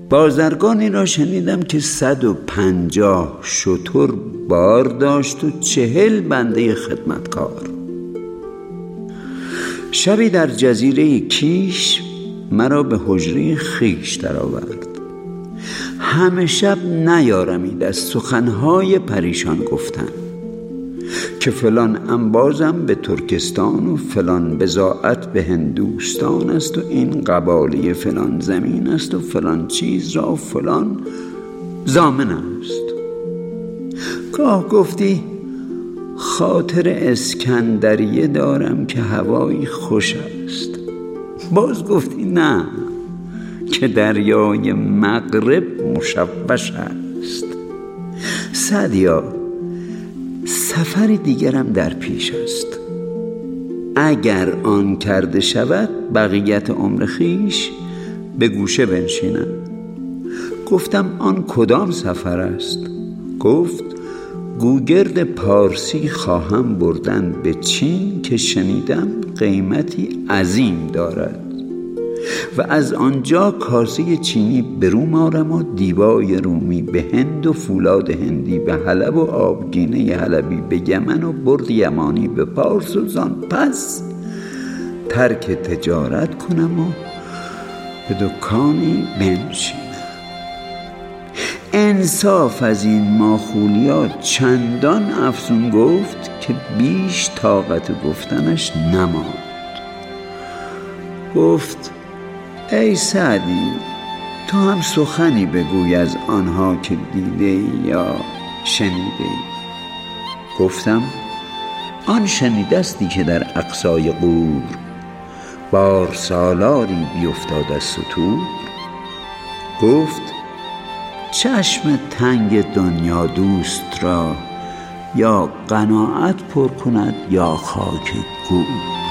بازرگانی را شنیدم که 150 شتر بار داشت و 40 بنده خدمتکار. شبی در جزیره کیش مرا به حجره خویش درآورد. همه شب نیارمید از سخنهای پریشان گفتن که فلان انبازم به ترکستان و فلان بضاعت به هندوستان است و این قباله فلان زمین است و فلان چیز را فلان ضامن است. گاه گفتی خاطر اسکندریه دارم که هوایی خوش است، باز گفتی نه که دریای مغرب مشوش است. سعدیا سفر دیگرم در پیش است، اگر آن کرده شود بقیت عمر خویش به گوشه بنشینم. گفتم آن کدام سفر است؟ گفت گوگرد پارسی خواهم بردن به چین که شنیدم قیمتی عظیم دارد و از آنجا کاسه چینی به روم آرم و دیبای رومی به هند و فولاد هندی به حلب و آبگینه حلبی به یمن و برد یمانی به پارس و زان پس ترک تجارت کنم و به دکانی بنشینم. انصاف از این ماخولیات چندان افزون گفت که بیش طاقت گفتنش نماند. گفت ای سعدی تو هم سخنی بگوی از آنها که دیده یا شنیده ای. گفتم آن شنیدستی که در اقصای قور بار سالاری بیفتاد از ستور. گفت چشم تنگ دنیا دوست را یا قناعت پر کند یا خاک گور.